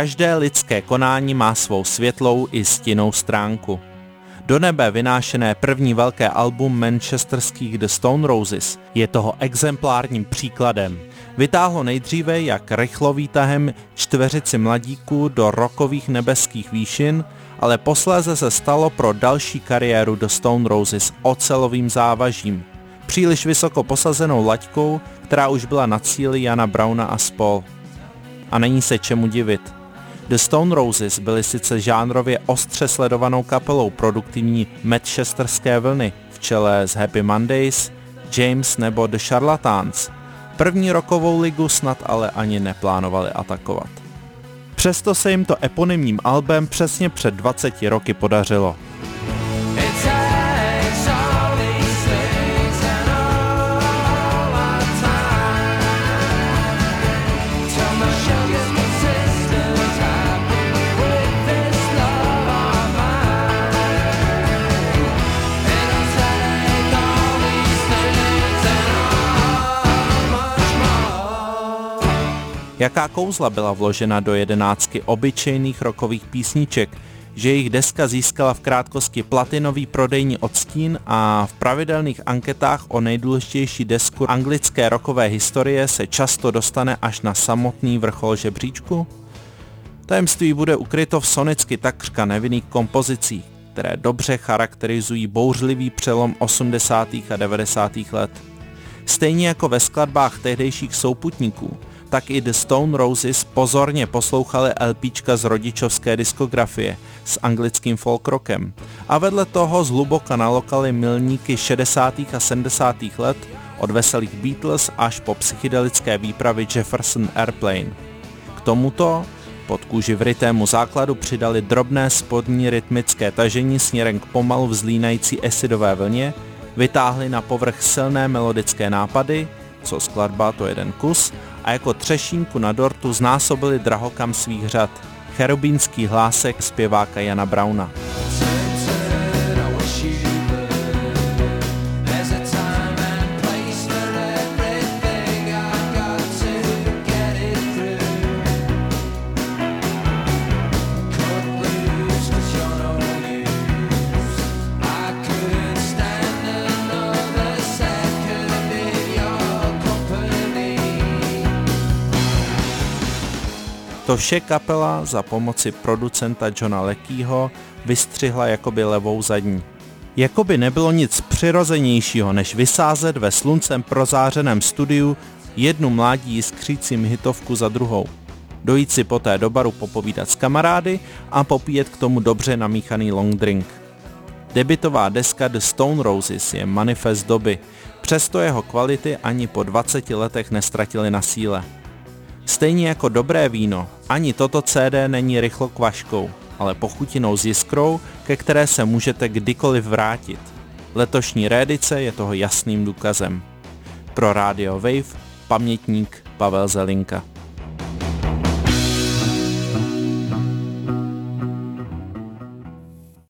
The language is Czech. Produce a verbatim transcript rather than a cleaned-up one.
Každé lidské konání má svou světlou i stinnou stránku. Do nebe vynášené první velké album manchesterských The Stone Roses je toho exemplárním příkladem. Vytáhlo nejdříve jak rychlovýtahem čtveřici mladíků do rockových nebeských výšin, ale posléze se stalo pro další kariéru The Stone Roses ocelovým závažím. Příliš vysoko posazenou laťkou, která už byla na cíli Jana Browna a spol. A není se čemu divit. The Stone Roses byly sice žánrově ostře sledovanou kapelou produktivní manchesterské vlny v čele s Happy Mondays, James nebo The Charlatans. První rockovou ligu snad ale ani neplánovali atakovat. Přesto se jim to eponymním albem přesně před dvaceti roky podařilo. Jaká kouzla byla vložena do jedenáctky obyčejných rockových písniček, že jejich deska získala v krátkosti platinový prodejní odstín a v pravidelných anketách o nejdůležitější desku anglické rockové historie se často dostane až na samotný vrchol žebříčku? Tajemství bude ukryto v sonicky takřka nevinných kompozicích, které dobře charakterizují bouřlivý přelom osmdesátých a devadesátých let. Stejně jako ve skladbách tehdejších souputníků, tak i The Stone Roses pozorně poslouchali LPčka z rodičovské diskografie s anglickým folk rockem a vedle toho zhluboka nalokali milníky šedesátých a sedmdesátých let od veselých Beatles až po psychedelické výpravy Jefferson Airplane. K tomuto pod kůži vrytému základu přidali drobné spodní rytmické tažení směrem k pomalu vzlínající acidové vlně, vytáhli na povrch silné melodické nápady, co skladba to jeden kus, a jako třešínku na dortu znásobili drahokam svých řad, cherubínský hlásek zpěváka Jana Browna. To vše kapela za pomoci producenta Johna Leckeyho vystřihla jakoby levou zadní. Jakoby nebylo nic přirozenějšího, než vysázet ve sluncem prozářeném studiu jednu mládí jiskřícím hitovku za druhou. Dojít si poté do baru popovídat s kamarády a popíjet k tomu dobře namíchaný long drink. Debutová deska The Stone Roses je manifest doby, přesto jeho kvality ani po dvaceti letech nestratily na síle. Stejně jako dobré víno, ani toto C D není rychlokvaškou, ale pochutinou s jiskrou, ke které se můžete kdykoliv vrátit. Letošní réedice je toho jasným důkazem. Pro Radio Wave pamětník Pavel Zelinka.